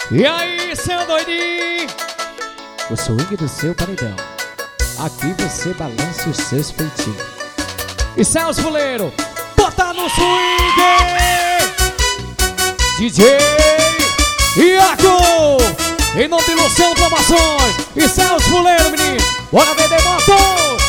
E aí, seu doidinho? O swing do seu paredão. Aqui você balança os seus peitinhos. E Celso Fuleiro, bota no swing! DJ Iago, em nome de Luciano Promoções e Celso Fuleiro, menino. Bora vender motos!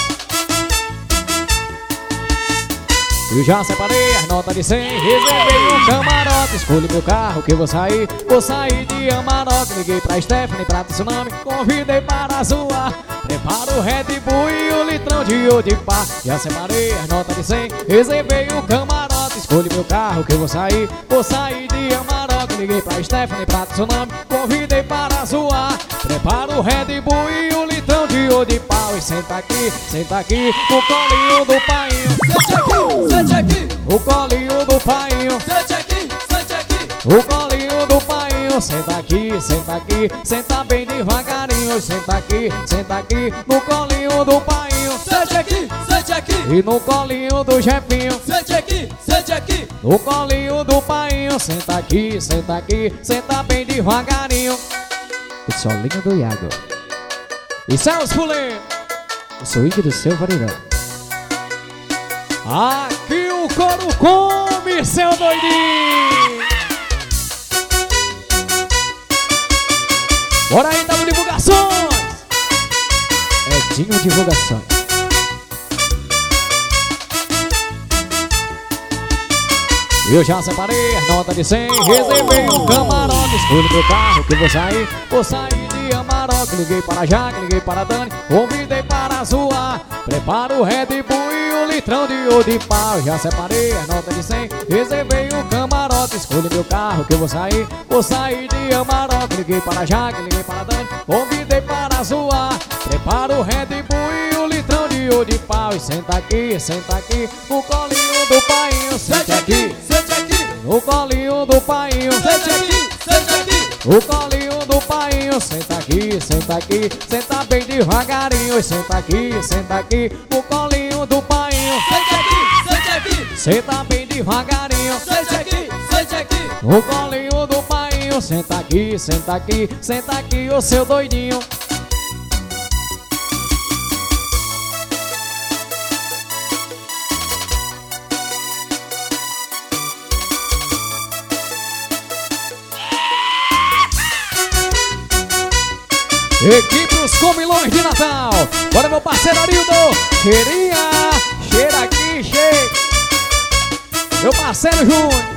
Eu já separei as notas de 100, reservei um camarote. Escolhi meu carro que vou sair de Amarok. Liguei pra Stephanie, pra Tsunami, convidei para zoar. Prepara o Red Bull e o litrão de Odipá. Já separei as notas de 100, reservei um camarote. Escolhi meu carro que vou sair de Amarok. Liguei pra Stephanie, pra Tsunami, convidei para zoar. Prepara o Red Bull e o litrão de Odipá. E senta aqui, o colinho do painho. Sente aqui, O colinho do painho, sente aqui, sente aqui. o colinho do painho. Senta aqui, senta bem devagarinho. Senta aqui, no colinho do painho. Sente aqui, sente aqui. E no colinho do Jefinho, Sente aqui, sente aqui. no colinho do painho. Senta aqui, senta bem devagarinho. O solinho do Iago. E Celso Fuleiro, O swing do seu paredão. aqui o couro come, seu doidinho. Bora aí, dá divulgações. Edinho Divulgações. Eu já separei as notas de 100, reservei um camarote. Escolhi meu carro que vou sair de Amarok. Liguei para Jaque, liguei para Dani, convidei para zoar. Prepara o Red Bull e o litrão de Odipá. Eu já separei as notas de 100, reservei um camarote. Escolhi meu carro que vou sair de Amarok. Liguei para Jaque, liguei para Dani, convidei para zoar. Prepara o Red Bull e o litrão de Odipá. E senta aqui, o colinho do painho. Sente aqui, sente aqui. O colinho do painho, Sente aqui, sente aqui. o colinho do painho. Senta aqui, senta bem devagarinho. Senta aqui, o colinho do painho. Sente aqui, sente aqui. Senta bem devagarinho. Sente aqui, sente aqui. O colinho do painho. Senta aqui, o seu doidinho. Equipe Os Comilões de Natal. Bora, meu parceiro Arildo. Cheirinha, cheira aqui, cheira. Meu parceiro Júnior.